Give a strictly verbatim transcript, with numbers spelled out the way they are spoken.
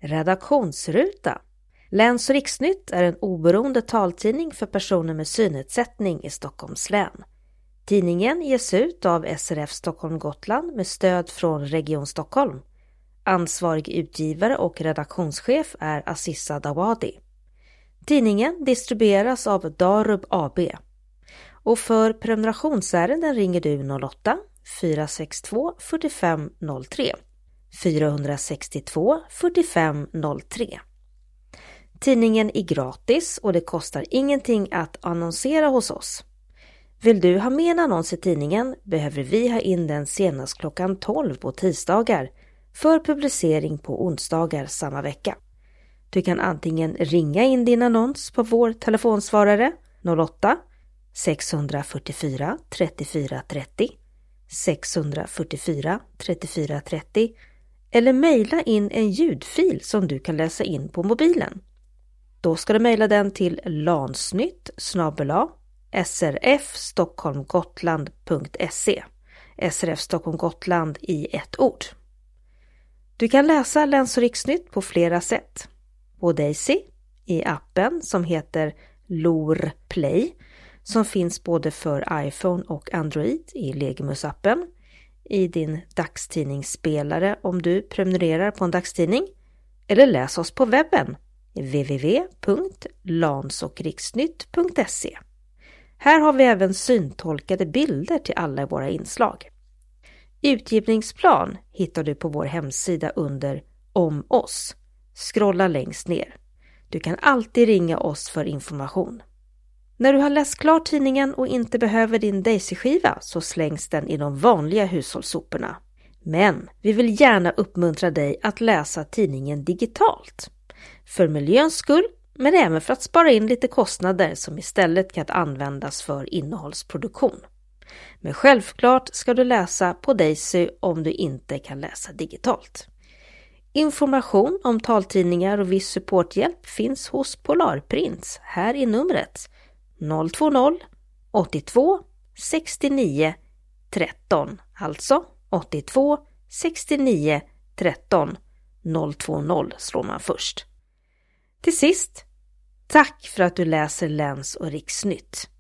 Redaktionsruta. Läns- och Riksnytt är en oberoende taltidning för personer med synnedsättning i Stockholms län. Tidningen ges ut av S R F Stockholm Gotland med stöd från Region Stockholm. Ansvarig utgivare och redaktionschef är Aziza Dawadi. Tidningen distribueras av Darub A B. Och för prenumerationsärenden ringer du noll åtta fyra sex två fyra fem noll tre. fyra sex två fyra fem noll tre. Tidningen är gratis och det kostar ingenting att annonsera hos oss. Vill du ha med en annons i tidningen behöver vi ha in den senast klockan tolv på tisdagar för publicering på onsdagar samma vecka. Du kan antingen ringa in din annons på vår telefonsvarare noll åtta sex fyra fyra tre fyra tre noll, sex fyra fyra tre fyra tre noll eller mejla in en ljudfil som du kan läsa in på mobilen. Då ska du mejla den till lansnytt snabel-a srfstockholmgotland punkt se. S R F Stockholm Gotland i ett ord. Du kan läsa Läns- och Riksnytt på flera sätt. På Daisy, i appen som heter L O R Play, som finns både för iPhone och Android i Legimus-appen, i din dagstidningsspelare om du prenumererar på en dagstidning, eller läs oss på webben w w w punkt lansokriksnytt punkt se. Här har vi även syntolkade bilder till alla våra inslag. Utgivningsplan hittar du på vår hemsida under Om oss. Scrolla längst ner. Du kan alltid ringa oss för information. När du har läst klart tidningen och inte behöver din Daisy-skiva så slängs den i de vanliga hushållssoporna. Men vi vill gärna uppmuntra dig att läsa tidningen digitalt. För miljöns skull, men även för att spara in lite kostnader som istället kan användas för innehållsproduktion. Men självklart ska du läsa på Daisy om du inte kan läsa digitalt. Information om taltidningar och viss supporthjälp finns hos Polarprints här i numret noll två noll åttiotvå sextionio tretton, alltså åttiotvå sextionio tretton, noll två noll slår man först. Till sist, tack för att du läser Läns- och Riksnytt.